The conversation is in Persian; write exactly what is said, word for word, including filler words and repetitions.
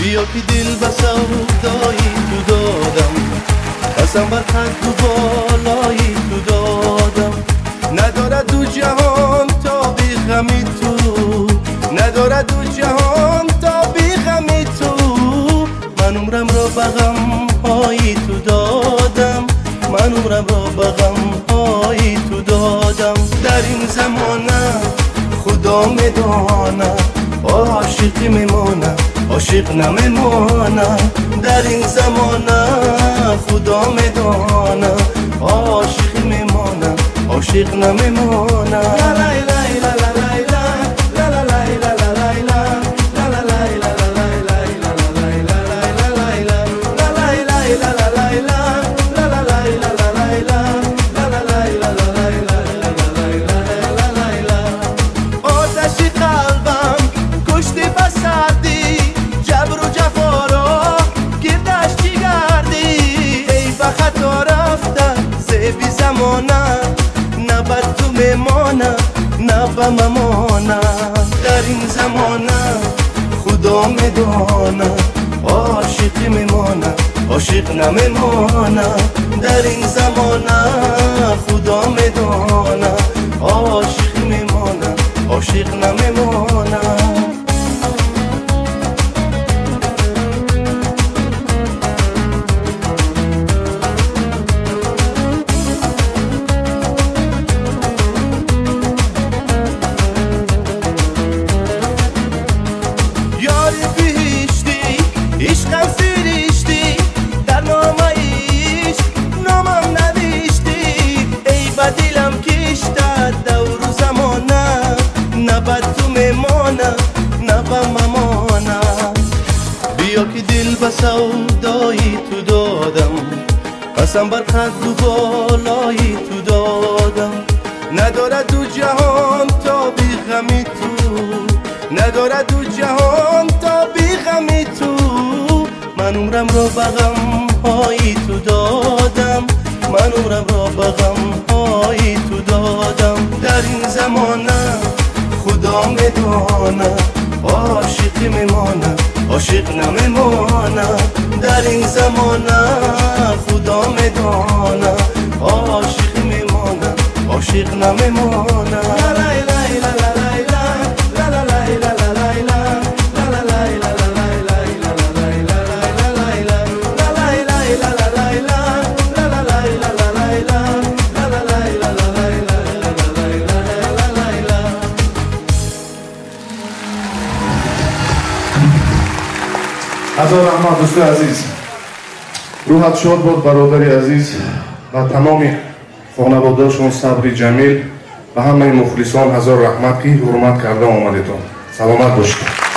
بیا که دل به سودایی تو دادم، قسم بر قد و بالایی تو دادم. ندارد دو جهان تا بی غمی تو، ندارد دو جهان تا بی غمی تو. من عمرم را به غم های تو دادم، من عمرم را به غم های تو دادم. در این زمانه خدا میدانه عاشق میمانه، عاشق نمیمانه. در این زمانه خدا میدانه عاشق میمانه، عاشق نمیمانه. نه بر تو میمانه نه به ممانه. در این زمانه خدا میدانه عاشق میمانه، عاشق نمیمانه. در این زمانه خدا میدانه عاشق میمانه، عاشق نمیمانه. عشقم سریشتی در نام عشق نامم نوشتی. ای با دلم کشته دور و زمانه، نه بر تو میمانه نه به ممانه. بیا که دل به سودایی تو دادم، قسم بر قد و بالایی تو دادم. ندارد دو جهان تا بی غمی تو، ندارد دو جهان تا بی غمی تو. من عمرم را به غم های تو دادم، من عمرم را به غم های تو دادم. در این زمانه خدا میدانه عاشق میمانه، عاشق نمیمانه. در این زمانه خدا میدانه عاشق میمانه، عاشق نمیمانه. هزار رحمت دوست عزیز، روحت شاد باد برادری عزیز و تمام خانواده‌شون صبری جمیل و همه مخلصان هزار رحمت که حرمت کرده آمدیتون. سلامت باشید.